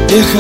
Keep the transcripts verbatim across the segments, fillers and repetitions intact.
Эхо.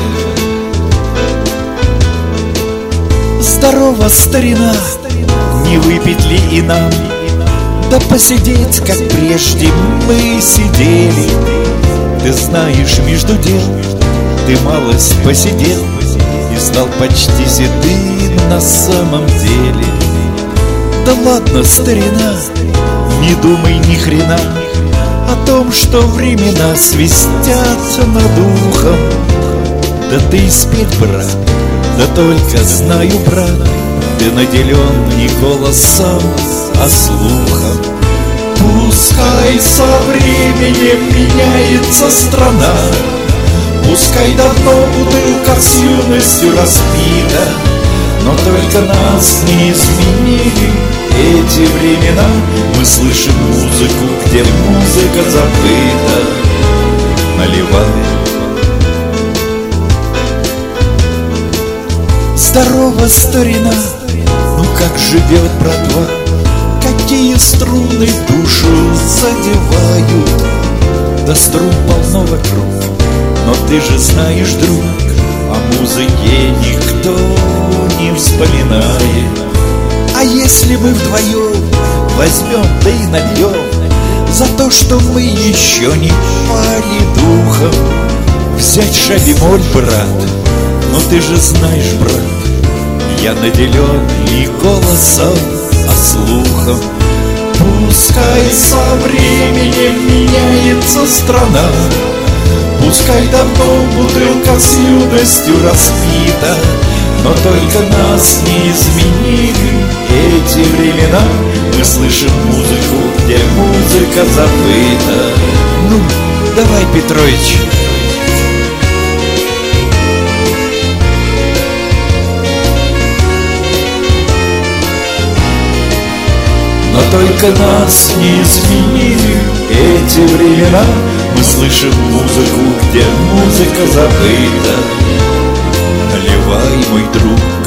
Здорово, старина, не выпить ли и нам? Да посидеть, как прежде мы сидели. Ты знаешь, между дел ты малость посидел и стал почти седым на самом деле. Да ладно, старина, не думай ни хрена о том, что времена свистят над ухом. Да ты и спеть, брат, да только знаю, брат, ты наделен не голосом, а слухом. Пускай со временем меняется страна, пускай давно бутылка с юностью распита, но только нас не изменили эти времена. Мы слышим музыку, где музыка забыта. Наливай. Здорово, старина, ну как живет братва? Какие струны душу задевают? Да струн полно вокруг, но ты же знаешь, друг, о музыке никто не вспоминает. А если мы вдвоем возьмем, да и нальем за то, что мы еще не пали духом? Взять шалимоль, брат, но ты же знаешь, брат, я наделен не голосом, а слухом. Пускай со временем меняется страна, пускай давно бутылка с юностью распита, но только нас не изменили эти времена. Мы слышим музыку, где музыка забыта. Ну, давай, Петрович. Но только нас не изменили эти времена. Мы слышим музыку, где музыка забыта. Наливай, мой друг.